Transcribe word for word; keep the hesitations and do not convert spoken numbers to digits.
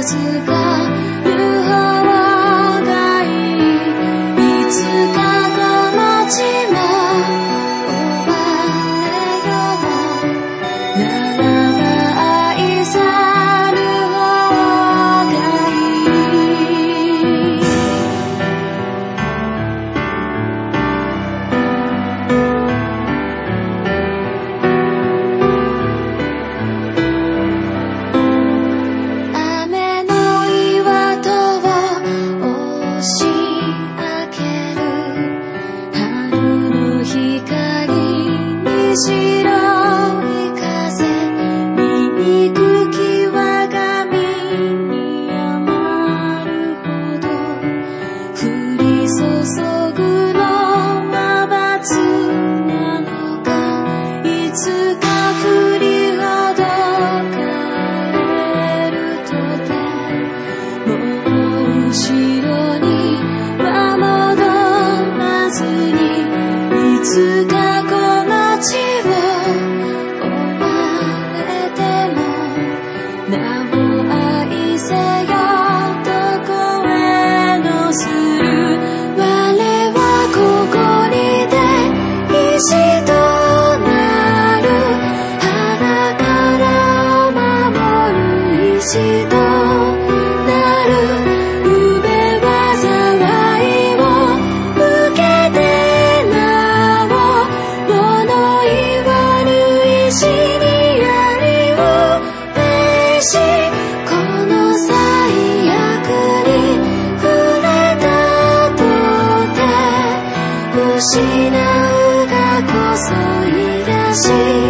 預かる方がいい。いつかこの地も終われよう。ならば愛さる方がいい。雨の岩戸を押し開ける春の光に白い風、醜き我が身に余るほど降り注ぐのは罰なのか。いつか振りほどかれるとてもう後ろには戻らずに、いつかこの地を追われてもなお愛せよ。どこへのする我はここにて石となる。腹からを守る石となる。うべは災いを受けてなお物言わぬ石に槍を呈し、この最悪に触れたとて失うがこそ癒し